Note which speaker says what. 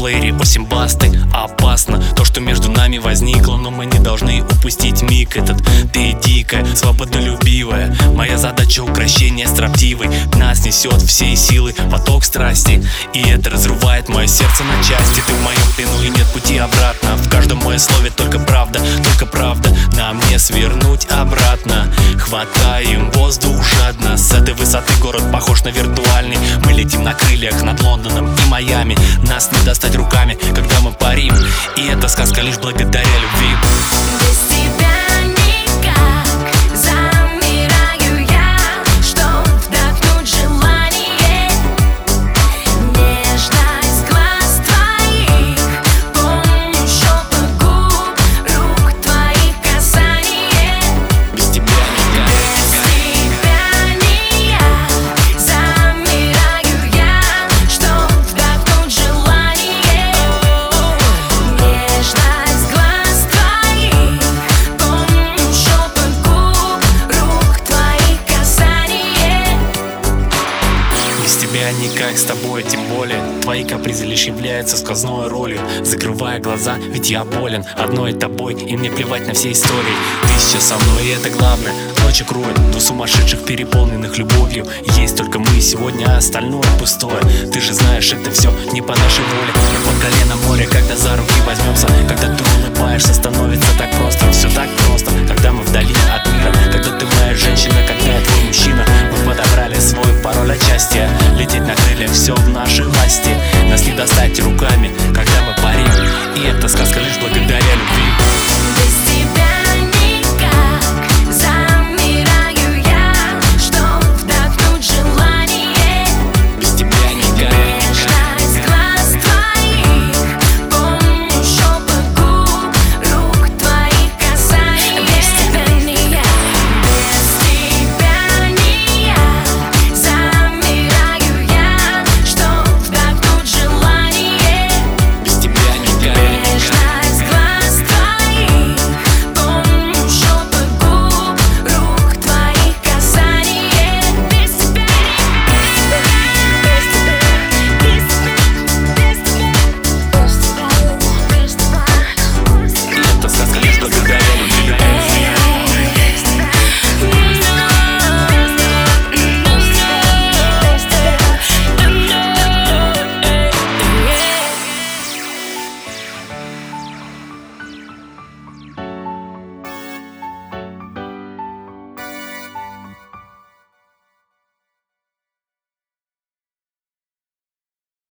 Speaker 1: плеере осень басты. Опасно то, что между нами возникло, но мы не должны упустить миг этот. Ты дикая, свободолюбивая, моя задача укрощение строптивой. Нас несет всей силы поток страсти, и это разрывает мое сердце на части. Ты в моем плену и нет пути обратно. В каждом моем слове только правда, нам не свернуть обратно. Хватаем воздух жадно. С этой высоты город похож на виртуальный. Мы летим на крыльях над Лондоном и Майами. Нас не достать руками, когда мы парим. И эта сказка лишь благодаря любви.
Speaker 2: Без тебя никак, замираю я, чтоб вдохнуть желание. Нежность глаз твоих, помню шепот губ, рук твоих касание.
Speaker 1: Без тебя никак.
Speaker 2: Без тебя не я, замираю я, чтоб вдохнуть желание. Нежность глаз твоих, помню шепот губ, рук твоих касание.
Speaker 1: Без тебя никак, с тобой тем более. Твои капризы лишь являются сквозной ролью. Закрывая глаза, ведь я болен одной тобой, и мне плевать на все истории. Ты сейчас со мной, и это главное. Ночи кроет до сумасшедших, переполненных любовью. Есть только мы сегодня, а остальное пустое. Ты же знаешь, это все не по нашей воле. Мы по колено море, когда за руки возьмемся. Когда ты улыбаешься, становится так просто. Все так просто.